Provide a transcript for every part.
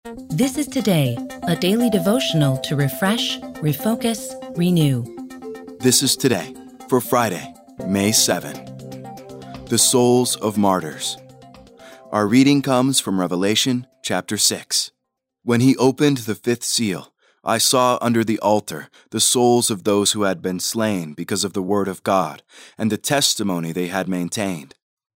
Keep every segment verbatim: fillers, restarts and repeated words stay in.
This is Today, a daily devotional to refresh, refocus, renew. This is Today for Friday, May seventh. The Souls of Martyrs. Our reading comes from Revelation chapter six. When he opened the fifth seal, I saw under the altar the souls of those who had been slain because of the word of God and the testimony they had maintained.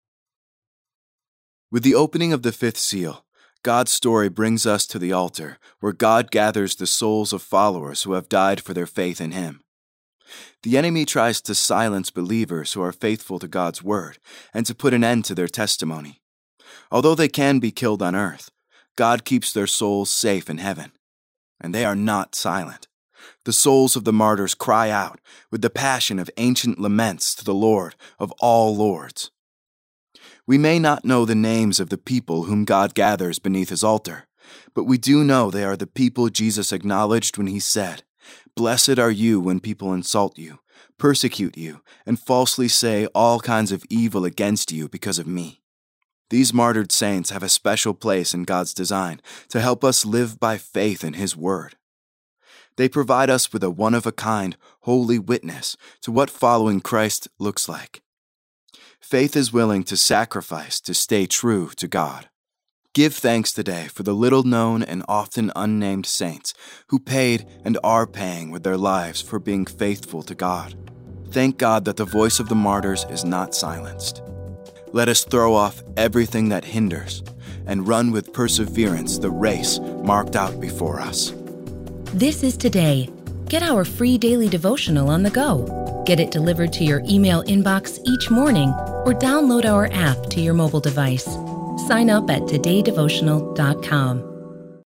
With the opening of the fifth seal, God's story brings us to the altar, where God gathers the souls of followers who have died for their faith in Him. The enemy tries to silence believers who are faithful to God's word and to put an end to their testimony. Although they can be killed on earth, God keeps their souls safe in heaven. And they are not silent. The souls of the martyrs cry out with the passion of ancient laments to the Lord of all lords. We may not know the names of the people whom God gathers beneath His altar, but we do know they are the people Jesus acknowledged when He said, "Blessed are you when people insult you, persecute you, and falsely say all kinds of evil against you because of me." These martyred saints have a special place in God's design to help us live by faith in His word. They provide us with a one-of-a-kind, holy witness to what following Christ looks like. Faith is willing to sacrifice to stay true to God. Give thanks today for the little-known and often unnamed saints who paid and are paying with their lives for being faithful to God. Thank God that the voice of the martyrs is not silenced. Let us throw off everything that hinders and run with perseverance the race marked out before us. This is Today. Get our free daily devotional on the go. Get it delivered to your email inbox each morning or download our app to your mobile device. Sign up at today devotional dot com.